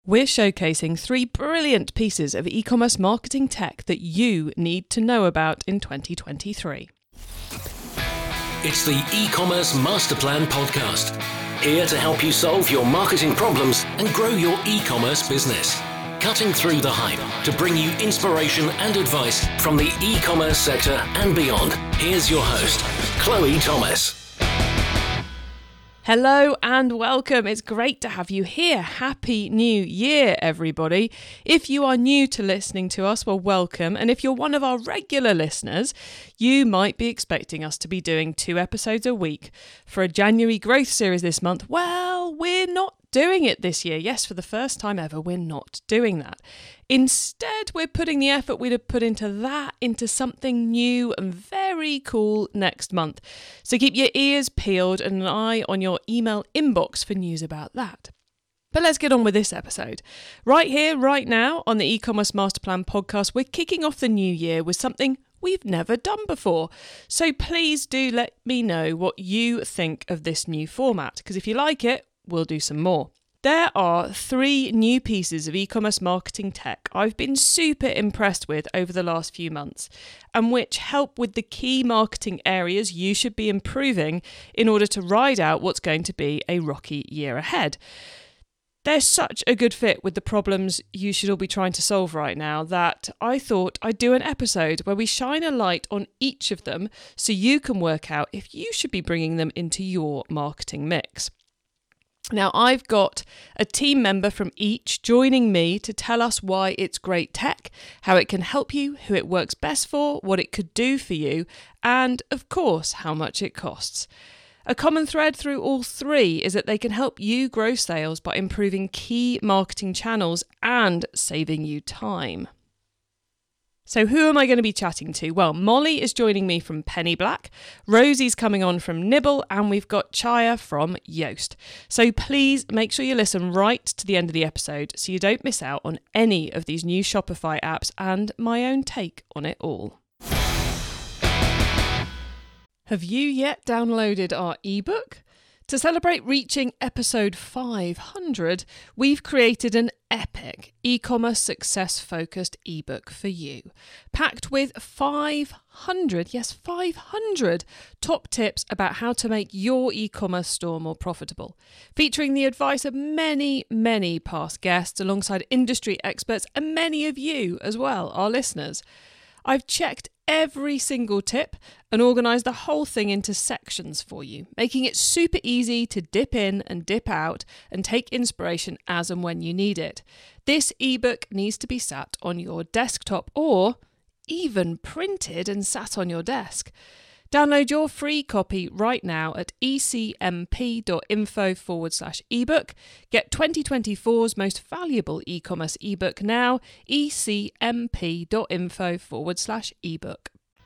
We're showcasing 3 brilliant pieces of e-commerce marketing tech that you need to know about in 2023. It's the e-commerce master plan podcast, here to help you solve your marketing problems and grow your e-commerce business. Cutting through the hype to bring you inspiration and advice from the e-commerce sector and beyond. Here's your host, Chloe Thomas. Hello and welcome. It's great to have you here. Happy New Year, everybody. If you are new to listening to us, well, welcome. And if you're one of our regular listeners, you might be expecting us to be doing 2 episodes a week for a January growth series this month. Well, we're not doing it this year. Yes, for the first time ever, we're not doing that. Instead, we're putting the effort we'd have put into something new and very cool next month. So keep your ears peeled and an eye on your email inbox for news about that. But let's get on with this episode. Right here, right now, on the e-commerce master plan podcast, we're kicking off the new year with something we've never done before. So please do let me know what you think of this new format, because if you like it, we'll do some more. There are 3 new pieces of e-commerce marketing tech I've been super impressed with over the last few months, and which help with the key marketing areas you should be improving in order to ride out what's going to be a rocky year ahead. They're such a good fit with the problems you should all be trying to solve right now that I thought I'd do an episode where we shine a light on each of them so you can work out if you should be bringing them into your marketing mix. Now, I've got a team member from each joining me to tell us why it's great tech, how it can help you, who it works best for, what it could do for you, and, of course, how much it costs. A common thread through all 3 is that they can help you grow sales by improving key marketing channels and saving you time. So who am I going to be chatting to? Well, Molly is joining me from Penny Black, Rosie's coming on from Nibble, and we've got Chaya from Yoast. So please make sure you listen right to the end of the episode so you don't miss out on any of these new Shopify apps and my own take on it all. Have you yet downloaded our ebook? To celebrate reaching episode 500, we've created an epic e-commerce success-focused ebook for you, packed with 500 top tips about how to make your e-commerce store more profitable, featuring the advice of many past guests alongside industry experts and many of you as well, our listeners. I've checked every single tip and organised the whole thing into sections for you, making it super easy to dip in and dip out and take inspiration as and when you need it. This ebook needs to be sat on your desktop or even printed and sat on your desk. Download your free copy right now at ecmp.info/ebook. Get 2024's most valuable e-commerce ebook now, ecmp.info/ebook.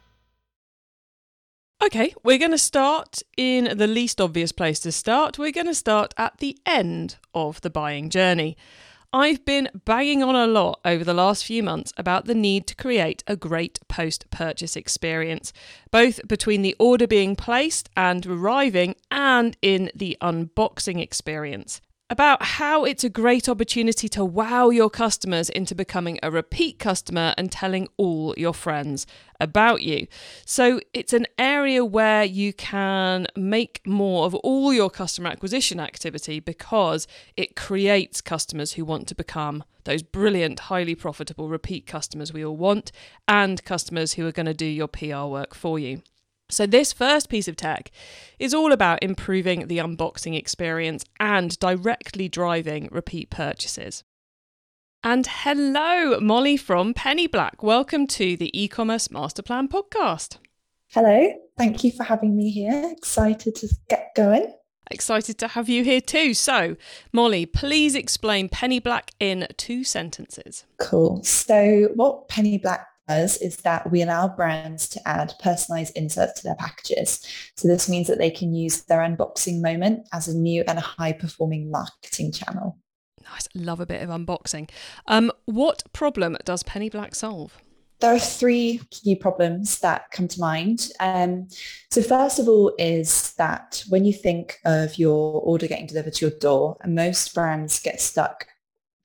Okay, we're going to start in the least obvious place to start. We're going to start at the end of the buying journey. I've been banging on a lot over the last few months about the need to create a great post-purchase experience, both between the order being placed and arriving and in the unboxing experience. About how it's a great opportunity to wow your customers into becoming a repeat customer and telling all your friends about you. So it's an area where you can make more of all your customer acquisition activity because it creates customers who want to become those brilliant, highly profitable repeat customers we all want and customers who are going to do your PR work for you. So this first piece of tech is all about improving the unboxing experience and directly driving repeat purchases. And hello, Molly from Penny Black. Welcome to the e-commerce master plan podcast. Hello, thank you for having me here. Excited to get going. Excited to have you here too. So, Molly, please explain Penny Black in 2 sentences. Cool. So what Penny Black does is that we allow brands to add personalized inserts to their packages. So this means that they can use their unboxing moment as a new and a high-performing marketing channel. Nice. Love a bit of unboxing. What problem does Penny Black solve? There are 3 key problems that come to mind. So first of all is that when you think of your order getting delivered to your door, most brands get stuck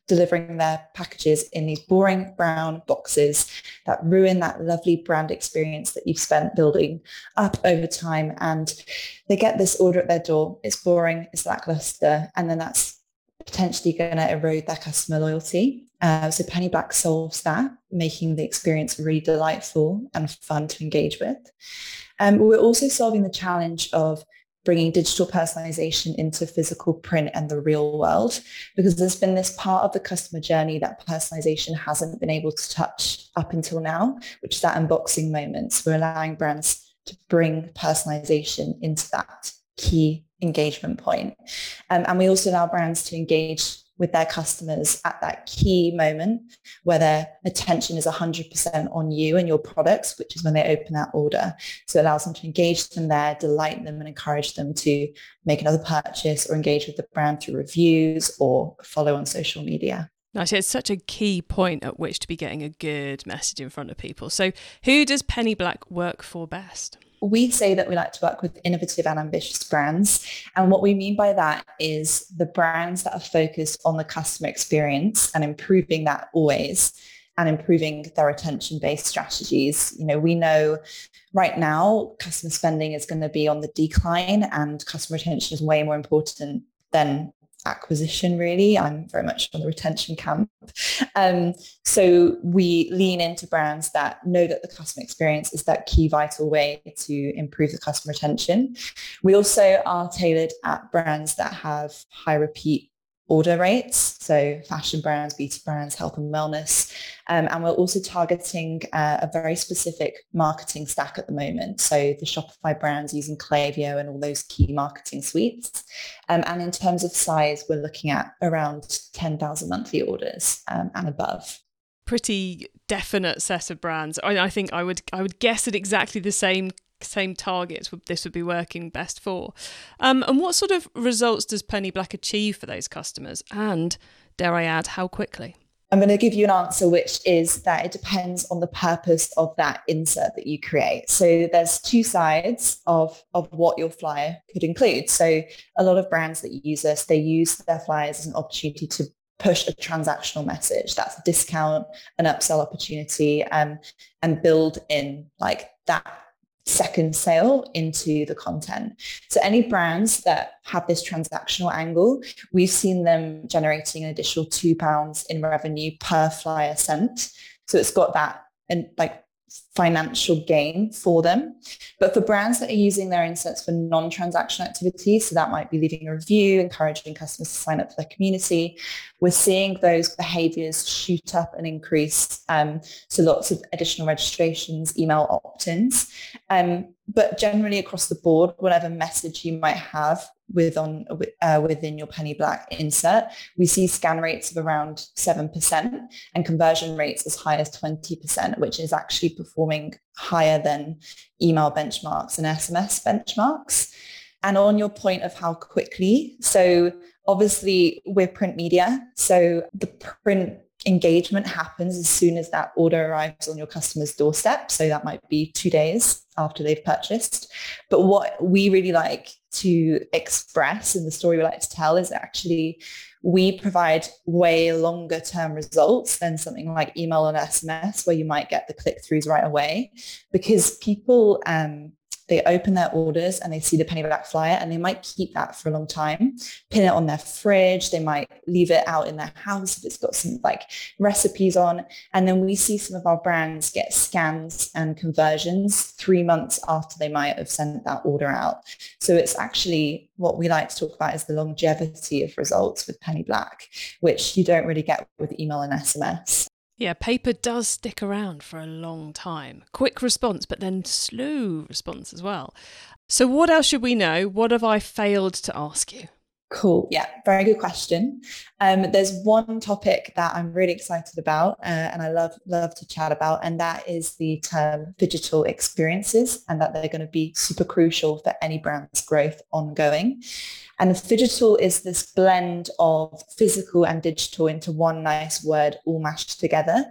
delivering their packages in these boring brown boxes that ruin that lovely brand experience that you've spent building up over time. And they get this order at their door. It's boring, it's lackluster, and then that's potentially going to erode their customer loyalty. So Penny Black solves that, making the experience really delightful and fun to engage with. We're also solving the challenge of bringing digital personalization into physical print and the real world, because there's been this part of the customer journey that personalization hasn't been able to touch up until now, which is that unboxing moment. So we're allowing brands to bring personalization into that key engagement point. And we also allow brands to engage with their customers at that key moment where their attention is 100% on you and your products, which is when they open that order. So it allows them to engage them there, delight them, and encourage them to make another purchase or engage with the brand through reviews or follow on social media. Nice. It's such a key point at which to be getting a good message in front of people. So who does Penny Black work for best? We say that we like to work with innovative and ambitious brands. And what we mean by that is the brands that are focused on the customer experience and improving that always, and improving their retention-based strategies. We know right now customer spending is going to be on the decline, and customer retention is way more important than acquisition, really. I'm very much on the retention camp. So we lean into brands that know that the customer experience is that key vital way to improve the customer retention. We also are tailored at brands that have high repeat order rates, so fashion brands, beauty brands, health and wellness. And we're also targeting a very specific marketing stack at the moment. So the Shopify brands using Klaviyo and all those key marketing suites. And in terms of size, we're looking at around 10,000 monthly orders and above. Pretty definite set of brands. I think I would guess at exactly the same targets this would be working best for. And what sort of results does Penny Black achieve for those customers? And dare I add, how quickly? I'm going to give you an answer, which is that it depends on the purpose of that insert that you create. So there's two sides of what your flyer could include. So a lot of brands that use us, they use their flyers as an opportunity to push a transactional message. That's a discount, an upsell opportunity, and build in like that second sale into the content. So any brands that have this transactional angle, we've seen them generating an additional £2 in revenue per flyer sent. So it's got that and like financial gain for them. But for brands that are using their inserts for non-transactional activities, so that might be leaving a review, encouraging customers to sign up for their community, we're seeing those behaviors shoot up and increase. So lots of additional registrations, email opt-ins. But generally across the board, whatever message you might have within your Penny Black insert, we see scan rates of around 7% and conversion rates as high as 20%, which is actually performing higher than email benchmarks and SMS benchmarks. And on your point of how quickly, so obviously we're print media, so the print engagement happens as soon as that order arrives on your customer's doorstep. So that might be 2 days after they've purchased. But what we really like to express and the story we like to tell is actually we provide way longer term results than something like email and SMS, where you might get the click-throughs right away, because people they open their orders and they see the Penny Black flyer and they might keep that for a long time, pin it on their fridge. They might leave it out in their house if it's got some like recipes on. And then we see some of our brands get scans and conversions 3 months after they might have sent that order out. So it's actually what we like to talk about is the longevity of results with Penny Black, which you don't really get with email and SMS. Yeah, paper does stick around for a long time. Quick response, but then slow response as well. So what else should we know? What have I failed to ask you? Cool. Yeah, very good question. There's one topic that I'm really excited about and I love to chat about, and that is the term digital experiences, and that they're going to be super crucial for any brand's growth ongoing. And digital is this blend of physical and digital into one nice word all mashed together.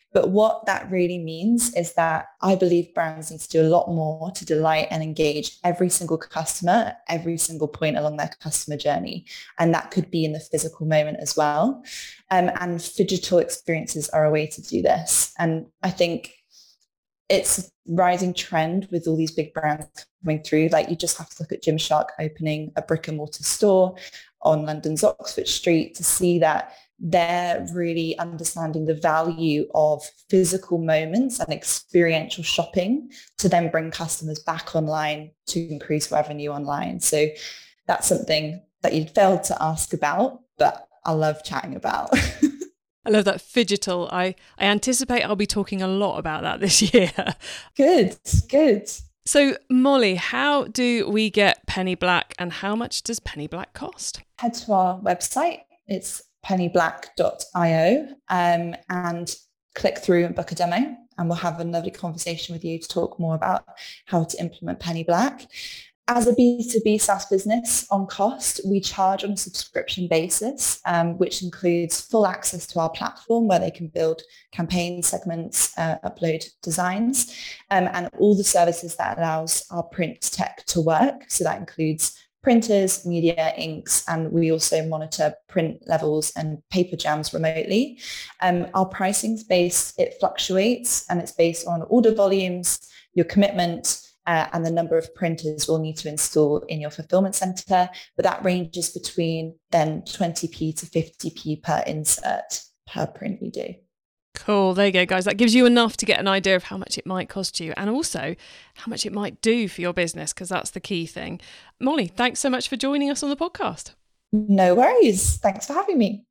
But what that really means is that I believe brands need to do a lot more to delight and engage every single customer at every single point along their customer journey. And that could be in the physical moment as well. And digital experiences are a way to do this. And I think it's a rising trend with all these big brands coming through. Like, you just have to look at Gymshark opening a brick and mortar store on London's Oxford Street to see that they're really understanding the value of physical moments and experiential shopping to then bring customers back online to increase revenue online. So that's something that you'd failed to ask about, but I love chatting about. I love that, phygital. I anticipate I'll be talking a lot about that this year. Good. So Molly, how do we get Penny Black, and how much does Penny Black cost? Head to our website. It's pennyblack.io and click through and book a demo, and we'll have a lovely conversation with you to talk more about how to implement Penny Black. As a B2B SaaS business on cost, we charge on a subscription basis, which includes full access to our platform where they can build campaign segments, upload designs, and all the services that allows our print tech to work. So that includes printers, media, inks, and we also monitor print levels and paper jams remotely. Our pricing's it fluctuates, and it's based on order volumes, your commitment, and the number of printers we'll need to install in your fulfillment center. But that ranges between then 20p to 50p per insert per print we do. Cool. There you go, guys. That gives you enough to get an idea of how much it might cost you, and also how much it might do for your business, because that's the key thing. Molly, thanks so much for joining us on the podcast. No worries. Thanks for having me.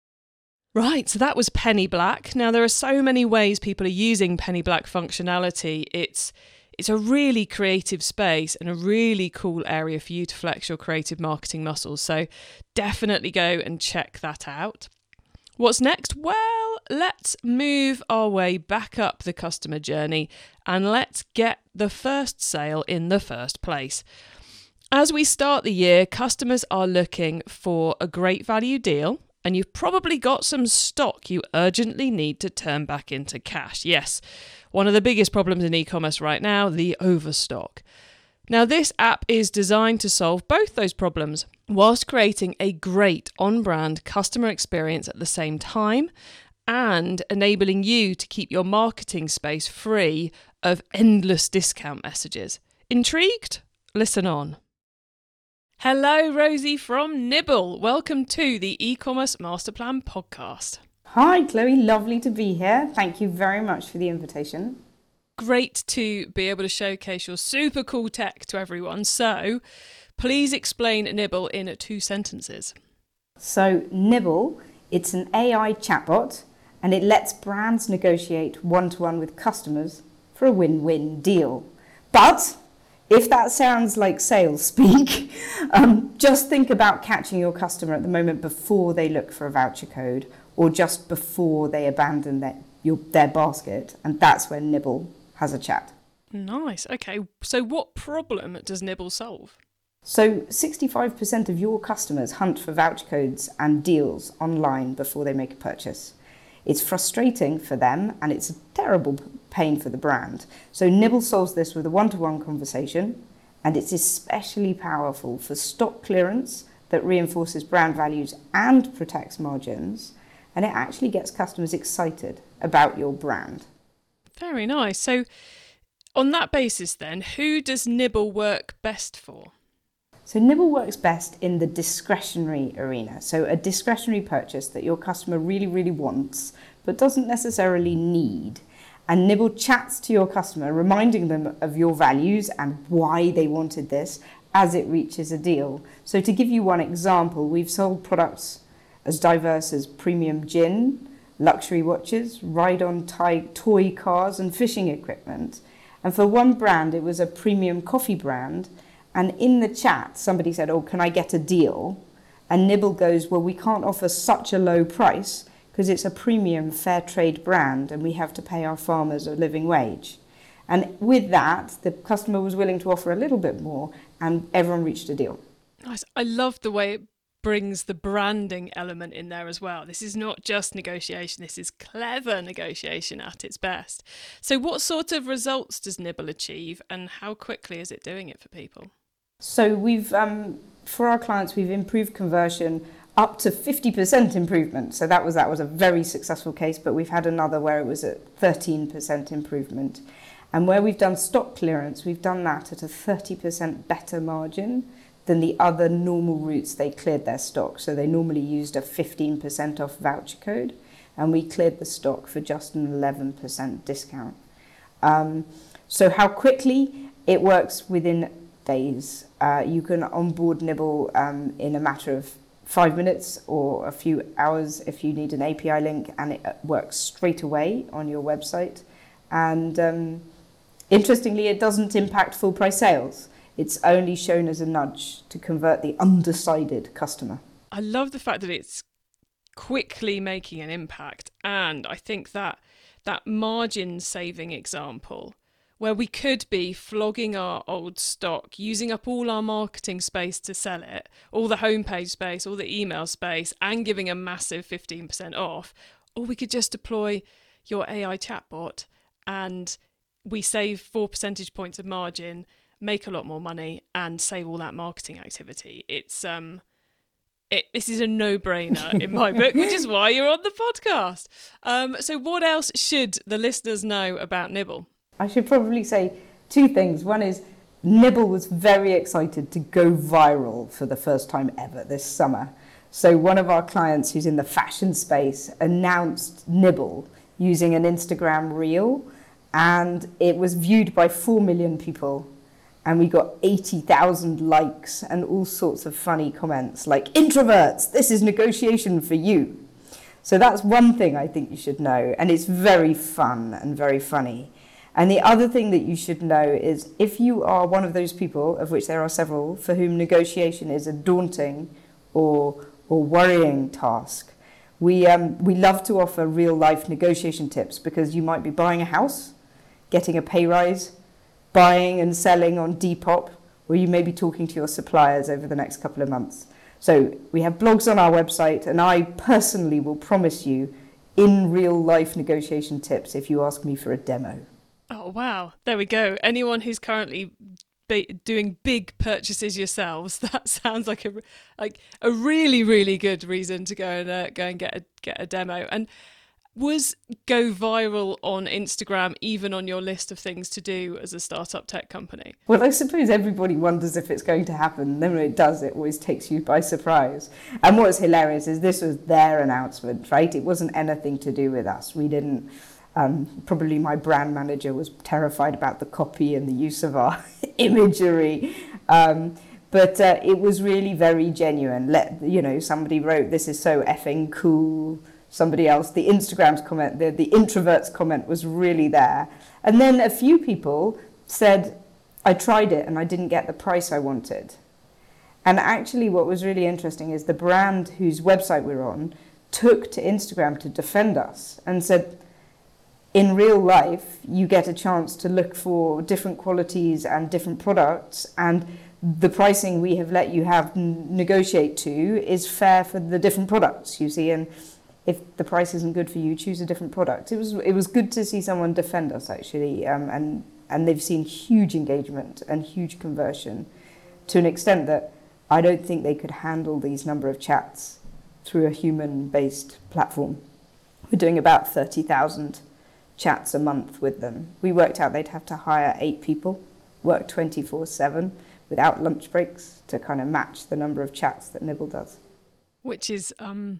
Right, so that was Penny Black. Now, there are so many ways people are using Penny Black functionality. It's a really creative space and a really cool area for you to flex your creative marketing muscles. So definitely go and check that out. What's next? Well, let's move our way back up the customer journey and let's get the first sale in the first place. As we start the year, customers are looking for a great value deal, and you've probably got some stock you urgently need to turn back into cash. Yes, one of the biggest problems in e-commerce right now, the overstock. Now, this app is designed to solve both those problems whilst creating a great on-brand customer experience at the same time and enabling you to keep your marketing space free of endless discount messages. Intrigued? Listen on. Hello, Rosie from Nibble. Welcome to the E-commerce Masterplan podcast. Hi, Chloe. Lovely to be here. Thank you very much for the invitation. Great to be able to showcase your super cool tech to everyone. So please explain Nibble in 2 sentences. So Nibble, it's an AI chatbot, and it lets brands negotiate one-to-one with customers for a win-win deal. But if that sounds like sales speak, just think about catching your customer at the moment before they look for a voucher code or just before they abandon their basket, and that's when Nibble has a chat. Nice. Okay, so what problem does Nibble solve? So 65% of your customers hunt for voucher codes and deals online before they make a purchase. It's frustrating for them and it's a terrible pain for the brand. So Nibble solves this with a one-to-one conversation, and it's especially powerful for stock clearance that reinforces brand values and protects margins, and it actually gets customers excited about your brand. Very nice. So on that basis then, who does Nibble work best for? So Nibble works best in the discretionary arena. So a discretionary purchase that your customer really, really wants, but doesn't necessarily need. And Nibble chats to your customer, reminding them of your values and why they wanted this as it reaches a deal. So to give you one example, we've sold products as diverse as premium gin, luxury watches, ride-on toy cars and fishing equipment. And for one brand, it was a premium coffee brand. And in the chat, somebody said, "Oh, can I get a deal?" And Nibble goes, "Well, we can't offer such a low price because it's a premium fair trade brand and we have to pay our farmers a living wage." And with that, the customer was willing to offer a little bit more and everyone reached a deal. Nice. I love the way it brings the branding element in there as well. This is not just negotiation, this is clever negotiation at its best. So what sort of results does Nibble achieve, and how quickly is it doing it for people? So we've, for our clients, we've improved conversion up to 50% improvement. So that was a very successful case, but we've had another where it was at 13% improvement. And where we've done stock clearance, we've done that at a 30% better margin than the other normal routes they cleared their stock. So they normally used a 15% off voucher code, and we cleared the stock for just an 11% discount. So how quickly? It works within days. You can onboard Nibble in a matter of 5 minutes or a few hours if you need an API link, and it works straight away on your website. And interestingly, it doesn't impact full price sales. It's only shown as a nudge to convert the undecided customer. I love the fact that it's quickly making an impact. And I think that margin saving example, where we could be flogging our old stock, using up all our marketing space to sell it, all the homepage space, all the email space, and giving a massive 15% off, or we could just deploy your AI chatbot and we save 4 percentage points of margin, make a lot more money, and save all that marketing activity. It's this is a no-brainer in my book, which is why you're on the podcast. So what else should the listeners know about Nibble? I should probably say 2 things. One is Nibble was very excited to go viral for the first time ever this summer. So one of our clients who's in the fashion space announced Nibble using an Instagram reel, and it was viewed by 4 million people. And we got 80,000 likes and all sorts of funny comments like, "Introverts, this is negotiation for you." So that's one thing I think you should know. And it's very fun and very funny. And the other thing that you should know is if you are one of those people, of which there are several, for whom negotiation is a daunting or worrying task, we love to offer real-life negotiation tips, because you might be buying a house, getting a pay rise, buying and selling on Depop, or you may be talking to your suppliers over the next couple of months. So we have blogs on our website, and I personally will promise you in real-life negotiation tips if you ask me for a demo. Oh, wow. There we go. Anyone who's currently doing big purchases yourselves, that sounds like a really, really good reason to go and get a demo. And was go viral on Instagram even on your list of things to do as a startup tech company? Well, I suppose everybody wonders if it's going to happen. Then when it does, it always takes you by surprise. And what's hilarious is this was their announcement, right? It wasn't anything to do with us. We didn't... probably my brand manager was terrified about the copy and the use of our imagery. But it was really very genuine. Somebody wrote, "This is so effing cool." Somebody else, the Instagram's comment, the introverts comment was really there. And then a few people said, "I tried it and I didn't get the price I wanted." And actually what was really interesting is the brand whose website we're on took to Instagram to defend us and said, in real life, you get a chance to look for different qualities and different products, and the pricing we have let you have negotiate to is fair for the different products, you see, and if the price isn't good for you, choose a different product. It was good to see someone defend us, actually, and they've seen huge engagement and huge conversion to an extent that I don't think they could handle these number of chats through a human-based platform. We're doing about 30,000 chats a month with them. We worked out they'd have to hire 8 people, work 24/7 without lunch breaks to kind of match the number of chats that Nibble does. Which is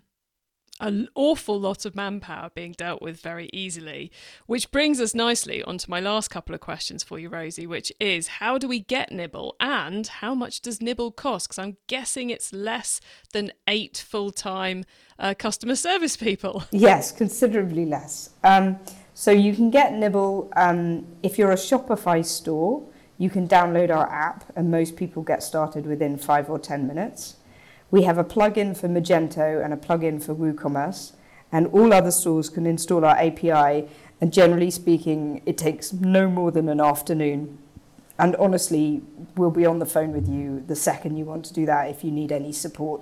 an awful lot of manpower being dealt with very easily, which brings us nicely onto my last couple of questions for you, Rosie, which is how do we get Nibble and how much does Nibble cost? Because I'm guessing it's less than 8 full-time customer service people. Yes, considerably less. So you can get Nibble, if you're a Shopify store, you can download our app and most people get started within 5 or 10 minutes. We have a plugin for Magento and a plugin for WooCommerce, and all other stores can install our API, and generally speaking, it takes no more than an afternoon. And honestly, we'll be on the phone with you the second you want to do that if you need any support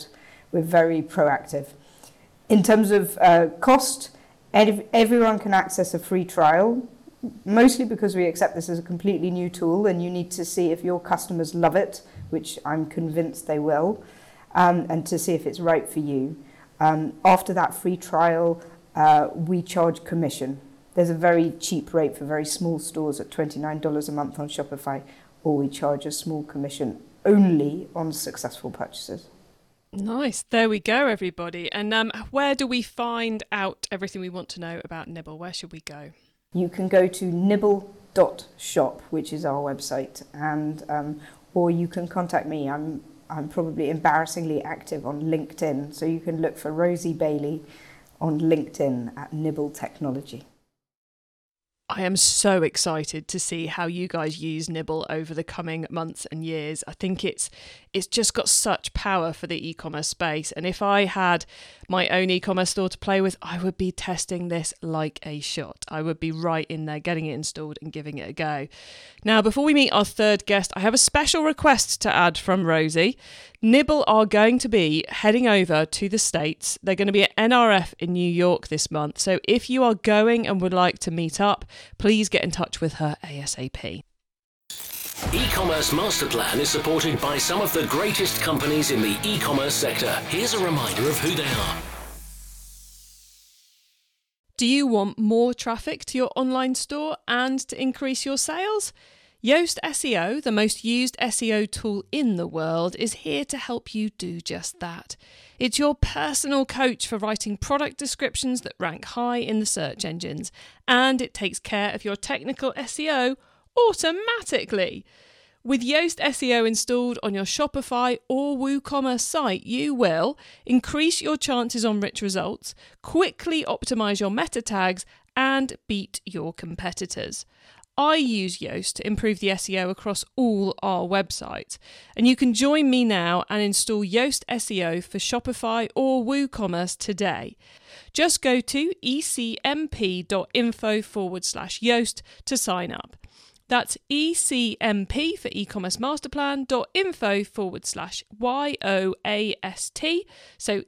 we're very proactive. In terms of cost, everyone can access a free trial, mostly because we accept this as a completely new tool and you need to see if your customers love it, which I'm convinced they will, and to see if it's right for you. After that free trial, we charge commission. There's a very cheap rate for very small stores at $29 a month on Shopify, or we charge a small commission only on successful purchases. Nice. There we go, everybody. And where do we find out everything we want to know about Nibble? Where should we go? You can go to nibble.shop, which is our website, and or you can contact me. I'm probably embarrassingly active on LinkedIn, so you can look for Rosie Bailey on LinkedIn at Nibble Technology. I am so excited to see how you guys use Nibble over the coming months and years. I think it's just got such power for the e-commerce space. And if I had my own e-commerce store to play with, I would be testing this like a shot. I would be right in there, getting it installed and giving it a go. Now, before we meet our third guest, I have a special request to add from Rosie. Nibble are going to be heading over to the States. They're going to be at NRF in New York this month. So if you are going and would like to meet up, please get in touch with her ASAP. E-commerce Master Plan is supported by some of the greatest companies in the e-commerce sector. Here's a reminder of who they are. Do you want more traffic to your online store and to increase your sales? Yoast SEO, the most used SEO tool in the world, is here to help you do just that. It's your personal coach for writing product descriptions that rank high in the search engines, and it takes care of your technical SEO automatically. With Yoast SEO installed on your Shopify or WooCommerce site, you will increase your chances on rich results, quickly optimize your meta tags, and beat your competitors. I use Yoast to improve the SEO across all our websites. And you can join me now and install Yoast SEO for Shopify or WooCommerce today. Just go to ecmp.info/Yoast to sign up. That's ecmp for e-commerce masterplan.info/YOAST. So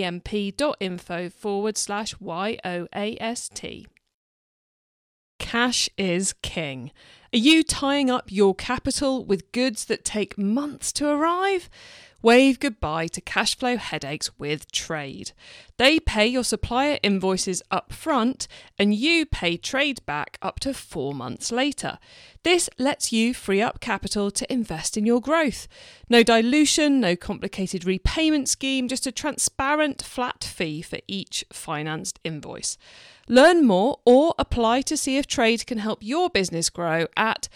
ecmp.info/YOAST. Cash is king. Are you tying up your capital with goods that take months to arrive? Wave goodbye to cash flow headaches with Trade. They pay your supplier invoices up front and you pay Trade back up to 4 months later. This lets you free up capital to invest in your growth. No dilution, no complicated repayment scheme, just a transparent flat fee for each financed invoice. Learn more or apply to see if Trade can help your business grow at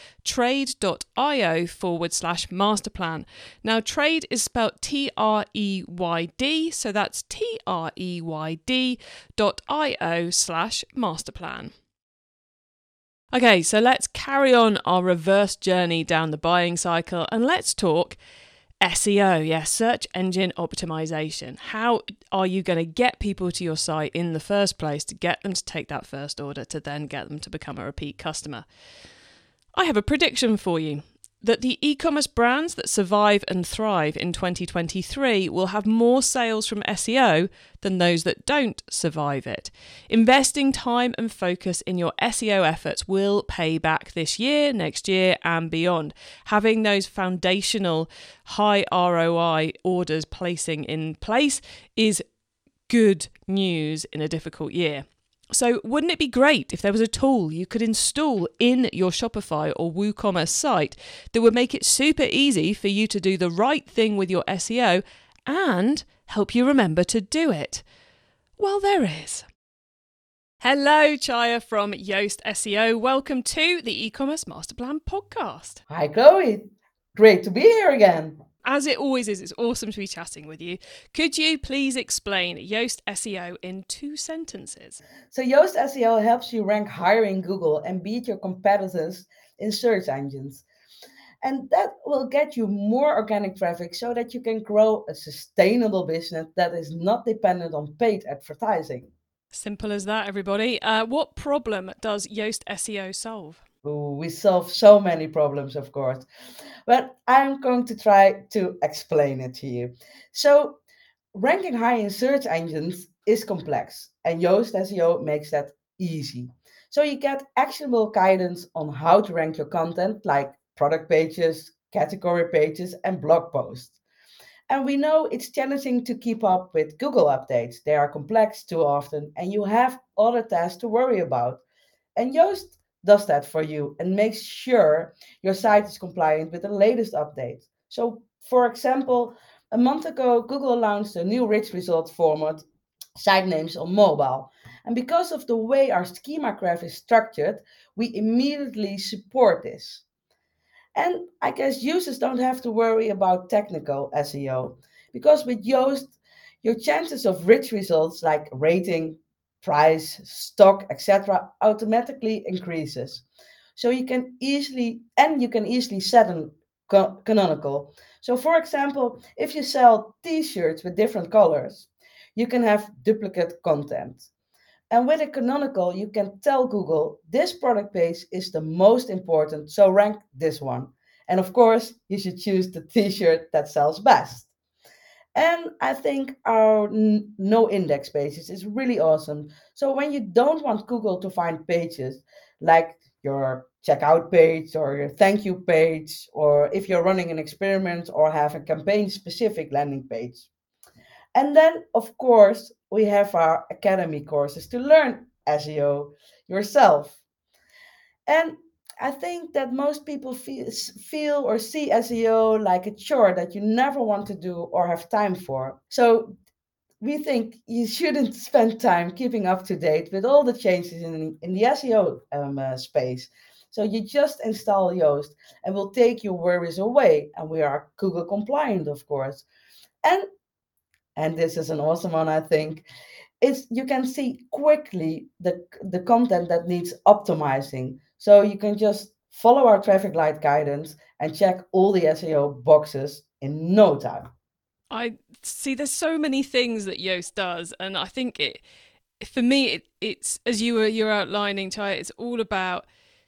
trade.io/masterplan. Now, Trade is spelled TREYD, so that's TREYD.io/masterplan. Okay, so let's carry on our reverse journey down the buying cycle and let's talk SEO, search engine optimization. How are you going to get people to your site in the first place to get them to take that first order to then get them to become a repeat customer? I have a prediction for you that the e-commerce brands that survive and thrive in 2023 will have more sales from SEO than those that don't survive it. Investing time and focus in your SEO efforts will pay back this year, next year, and beyond. Having those foundational high ROI orders placing in place is good news in a difficult year. So wouldn't it be great if there was a tool you could install in your Shopify or WooCommerce site that would make it super easy for you to do the right thing with your SEO and help you remember to do it? Well, there is. Hello, Chaya from Yoast SEO. Welcome to the E-commerce Masterplan podcast. Hi, Chloe. Great to be here again. As it always is, it's awesome to be chatting with you. Could you please explain Yoast SEO in 2 sentences? So Yoast SEO helps you rank higher in Google and beat your competitors in search engines. And that will get you more organic traffic so that you can grow a sustainable business that is not dependent on paid advertising. Simple as that, everybody. What problem does Yoast SEO solve? We solve so many problems, of course, but I'm going to try to explain it to you. So Ranking high in search engines is complex, and Yoast SEO makes that easy. So you get actionable guidance on how to rank your content, like product pages, category pages, and blog posts. And we know it's challenging to keep up with Google updates. They are complex too often, and you have other tasks to worry about. And Yoast does that for you and makes sure your site is compliant with the latest updates. So, for example, a month ago, Google launched a new rich result format, site names on mobile. And because of the way our schema graph is structured, we immediately support this. And I guess users don't have to worry about technical SEO because with Yoast, your chances of rich results like rating, price, stock, etc. automatically increases. So you can easily set a canonical. So for example, if you sell t-shirts with different colors, you can have duplicate content. And with a canonical, you can tell Google this product page is the most important, so rank this one. And of course, you should choose the t shirt that sells best. And I think our no index pages is really awesome. So when you don't want Google to find pages like your checkout page or your thank you page, or if you're running an experiment or have a campaign specific landing page, and then, of course, we have our academy courses to learn SEO yourself. And I think that most people feel or see SEO like a chore that you never want to do or have time for. So we think you shouldn't spend time keeping up to date with all the changes in the SEO space. So you just install Yoast and we'll take your worries away. And we are Google compliant, of course. And this is an awesome one, I think, is you can see quickly the content that needs optimizing. So you can just follow our traffic light guidance and check all the SEO boxes in no time. I see there's so many things that Yoast does, and I think for me it's as you're outlining, Ty, it's all about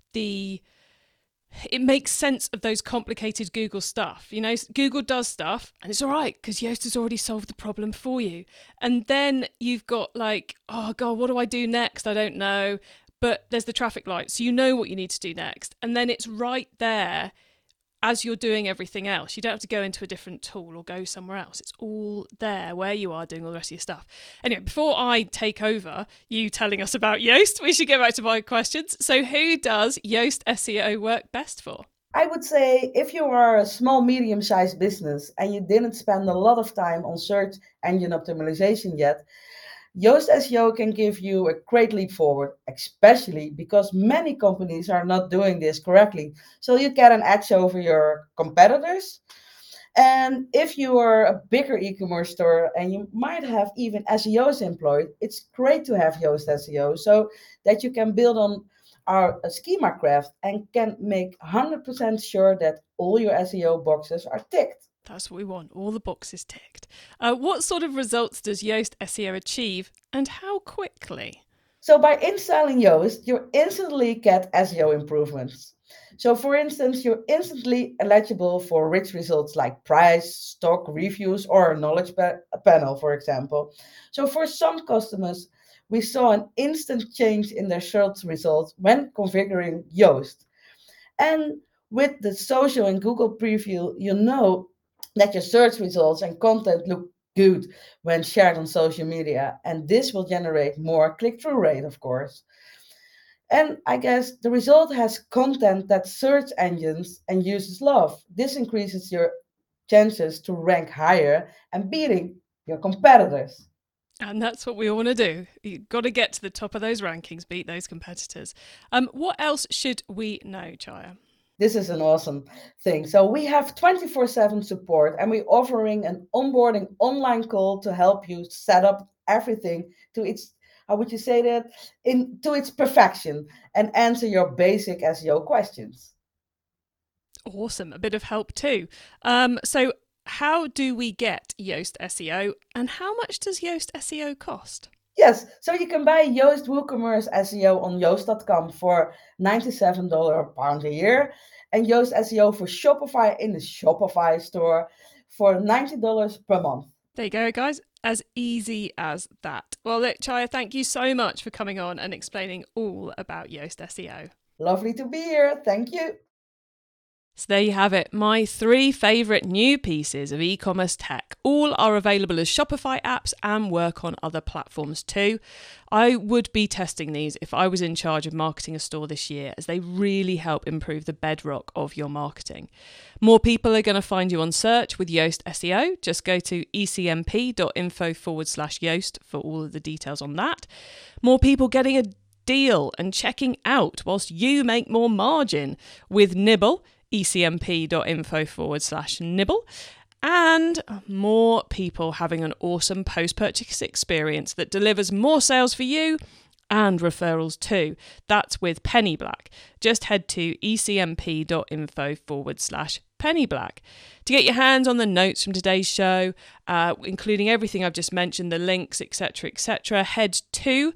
it makes sense of those complicated Google stuff. You know, Google does stuff and it's all right because Yoast has already solved the problem for you. And then you've got like, oh God, what do I do next? I don't know. But there's the traffic light. So you know what you need to do next. And then it's right there as you're doing everything else. You don't have to go into a different tool or go somewhere else. It's all there where you are doing all the rest of your stuff. Anyway, before I take over you telling us about Yoast, we should go back to my questions. So who does Yoast SEO work best for? I would say if you are a small, medium-sized business and you didn't spend a lot of time on search engine optimization yet, Yoast SEO can give you a great leap forward, especially because many companies are not doing this correctly. So you get an edge over your competitors. And if you are a bigger e-commerce store and you might have even SEOs employed, it's great to have Yoast SEO so that you can build on our schema graph and can make 100% sure that all your SEO boxes are ticked. That's what we want, all the boxes ticked. What sort of results does Yoast SEO achieve and how quickly? So by installing Yoast, you instantly get SEO improvements. So for instance, you're instantly eligible for rich results like price, stock, reviews, or a knowledge panel, for example. So for some customers, we saw an instant change in their search results when configuring Yoast. And with the social and Google preview, you know that your search results and content look good when shared on social media. And this will generate more click-through rate, of course. And I guess the result has content that search engines and users love. This increases your chances to rank higher and beating your competitors. And that's what we want to do. You've got to get to the top of those rankings, beat those competitors. What else should we know, Chaya? This is an awesome thing. So we have 24/7 support and we're offering an onboarding online call to help you set up everything to its, how would you say that, to its perfection and answer your basic SEO questions. Awesome. A bit of help too. So how do we get Yoast SEO and how much does Yoast SEO cost? Yes, so you can buy Yoast WooCommerce SEO on Yoast.com for $97 pound a year and Yoast SEO for Shopify in the Shopify store for $90 per month. There you go, guys. As easy as that. Well, look, Chaya, thank you so much for coming on and explaining all about Yoast SEO. Lovely to be here. Thank you. So there you have it, my 3 favourite new pieces of e-commerce tech. All are available as Shopify apps and work on other platforms too. I would be testing these if I was in charge of marketing a store this year, as they really help improve the bedrock of your marketing. More people are going to find you on search with Yoast SEO. Just go to ecmp.info/Yoast for all of the details on that. More people getting a deal and checking out whilst you make more margin with Nibble. ecmp.info/Nibble, and more people having an awesome post-purchase experience that delivers more sales for you and referrals too. That's with Penny Black. Just head to ecmp.info/Penny Black to get your hands on the notes from today's show, including everything I've just mentioned, the links, etc. Head to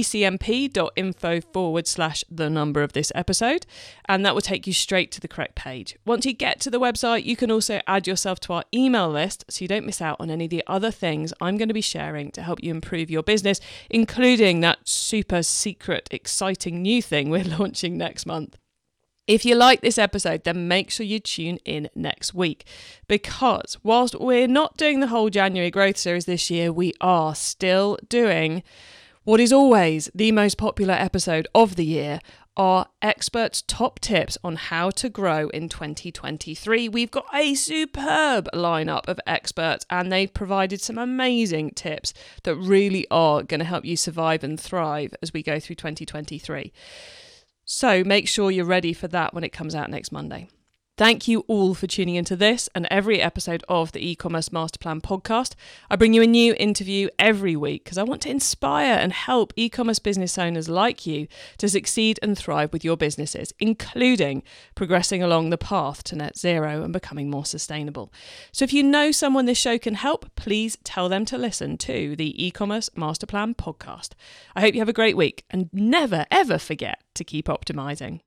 ecmp.info/the number of this episode, and that will take you straight to the correct page. Once you get to the website, you can also add yourself to our email list so you don't miss out on any of the other things I'm going to be sharing to help you improve your business, including that super secret, exciting new thing we're launching next month. If you like this episode, then make sure you tune in next week, because whilst we're not doing the whole January growth series this year, we are still doing what is always the most popular episode of the year, our experts' top tips on how to grow in 2023. We've got a superb lineup of experts, and they've provided some amazing tips that really are going to help you survive and thrive as we go through 2023. So make sure you're ready for that when it comes out next Monday. Thank you all for tuning into this and every episode of the E-commerce Master Plan podcast. I bring you a new interview every week because I want to inspire and help e-commerce business owners like you to succeed and thrive with your businesses, including progressing along the path to net zero and becoming more sustainable. So if you know someone this show can help, please tell them to listen to the E-commerce Master Plan podcast. I hope you have a great week, and never ever forget to keep optimizing.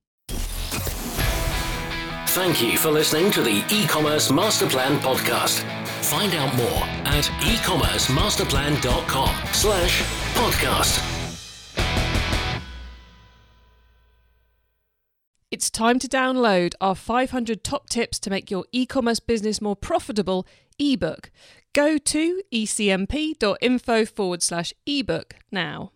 Thank you for listening to the E-commerce Master Plan podcast. Find out more at ecommercemasterplan.com/podcast. It's time to download our 500 top tips to make your e-commerce business more profitable ebook. Go to ecmp.info/ebook now.